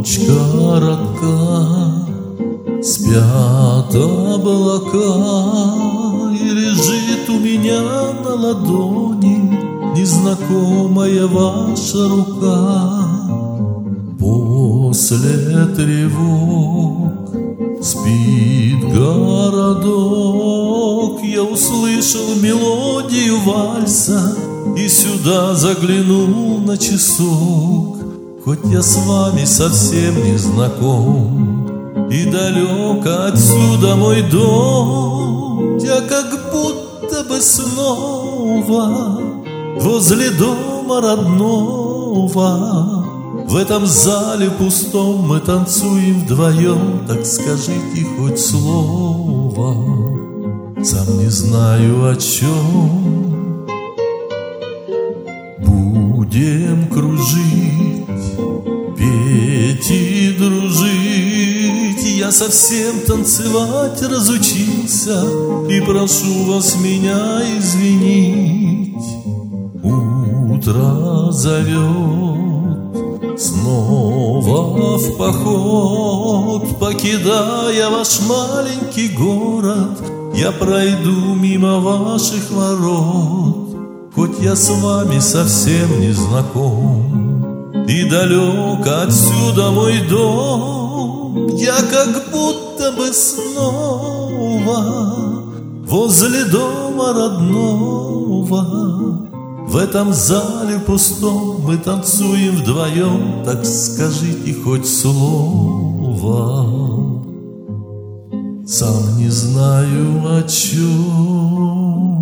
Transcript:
Ночь коротка, спят облака, и лежит у меня на ладони незнакомая ваша рука. После тревог спит городок, я услышал мелодию вальса и сюда заглянул на часок. Хоть я с вами совсем не знаком и далек отсюда мой дом, я как будто бы снова возле дома родного. В этом зале пустом мы танцуем вдвоем, так скажите хоть слово. Сам не знаю о чем. Будем кружить, петь и дружить. Я совсем танцевать разучился и прошу вас меня извинить. Утро зовет снова в поход, покидая ваш маленький город, я пройду мимо ваших ворот. Хоть я с вами совсем не знаком и далек отсюда мой дом, я как будто бы снова возле дома родного. В этом зале пустом мы танцуем вдвоем, так скажите хоть слово. Сам не знаю о чем.